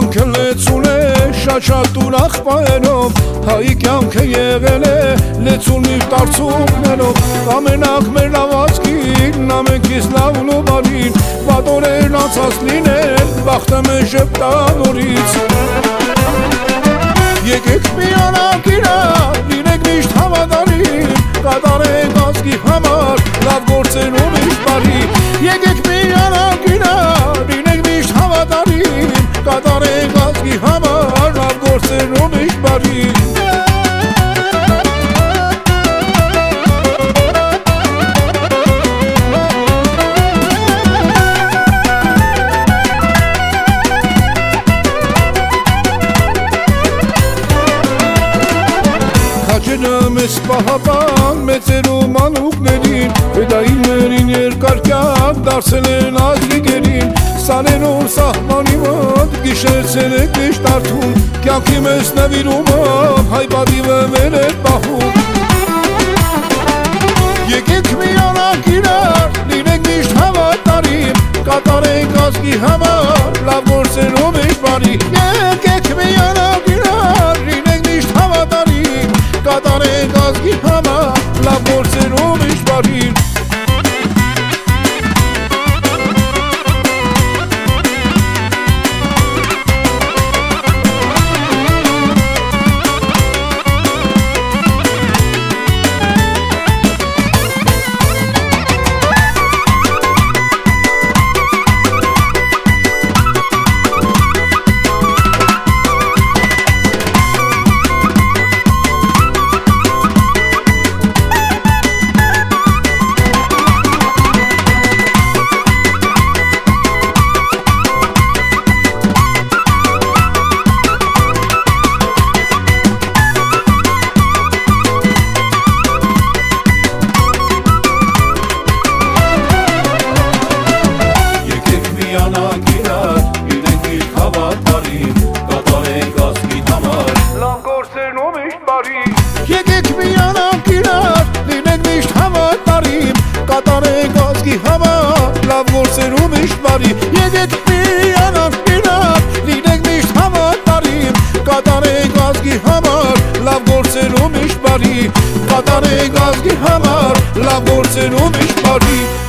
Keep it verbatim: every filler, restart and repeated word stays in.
կյանքը լեցուն է շատ-շատ ուրախ պահերով, հայի կյանքը եղել է լեցուն իր տարծուկներով, ամենակ մեր լավացքին, ամենքից լավն ու բարին, պատորերն անցած լինել, բախտը մեզ ժպտա նորից։ Եկեք միանանք իրար, լինենք միշտ հավատարիմ, կատարենք ազգի համար, լավ գործեր ու միշտ բարի։ Եկեք միանանք իրար, լինենք միշտ հավատարիմ, կատարենք ազգի համար, լավ գործեր ու միշտ բարի։ Քաջենը մեզ պահապան, մեծերու մանուկներին, վետայիններին երկար կյանք դարձել են ազգիգերին, սարերով սահմանի մոտ, գիշեր ցերեկ միշտ արդում, կյանքի մեզ նվիրումով, հայ պատիվը վեր է պահում։ Եկեք միանանք իրար, լինենք միշտ հավատարիմ, կատարենք ազգի համար, լավ գործեր ու միշտ բարի։ Եկեք միանանք իրար, լինենք միշտ հավատարիմ, կատարենք ազգի համար, լավ գործեր ու միշտ բարի։ Եկեք միանանք իրար, լինենք միշտ հավատարիմ, կատարենք ազգի համար, լավ գործեր ու միշտ բարի։ Եկեք միանանք իրար, լինենք միշտ հավատարիմ, կատարենք ազգի համար, լավ գործեր ու միշտ բարի, կատարենք ազգի համար, լավ գործեր ու միշտ բարի։